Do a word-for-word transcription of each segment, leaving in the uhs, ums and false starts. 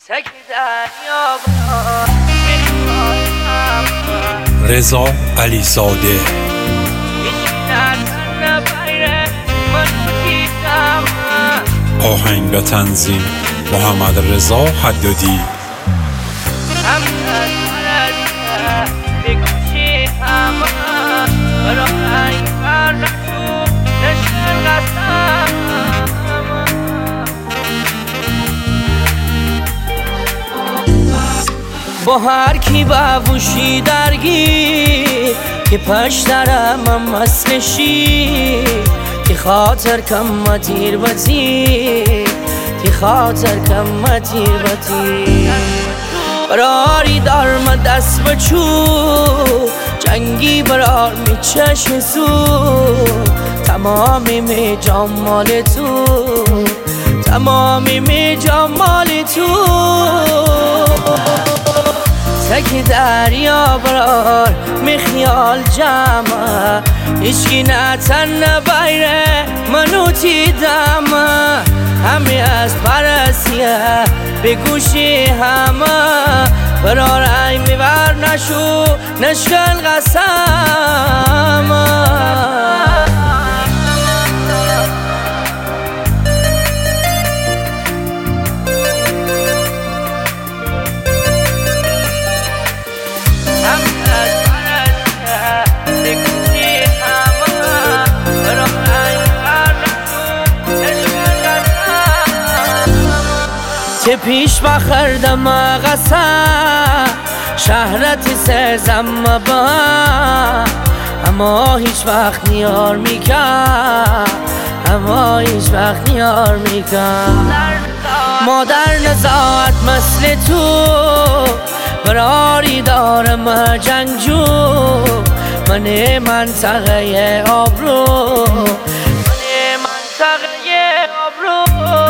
رضا علیزاده. آهنگ و تنظیم محمد رضا حدادی. با هر کی باوشی درگیر که پشترم هم مسلشی که خاطر کم تیر بطیر که خاطر کم تیر بطیر براری دارم دست بچو جنگی برار می چشم سو تمامی می جمال تو تمامی می جمال تو تک دریا برار می خیال جمع هیچکی نتن نبیره منو تیدم همی از پرسیه به گوشی همه برار ای میبر نشو نشکن قسم که پیش بخردم قسم شهرت سرزم با اما هیچ وقت نیار میکن اما هیچ وقت نیار میکن مادر نزاعت مثل تو براری دارم جنگجو من منطقه آبرو من منطقه آبرو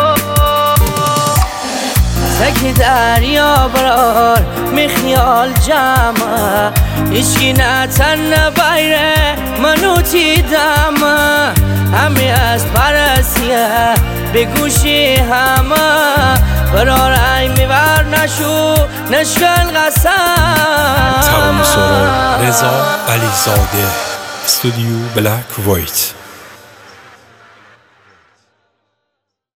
تک دریا برار می خیال جمع هیچکی نتن نبیره منو تیدم همی از پرسیه به گوشی همه برار ای میبر نشو نشکن قسم. تمام سرا رضا علیزاده، استودیو بلک وایت.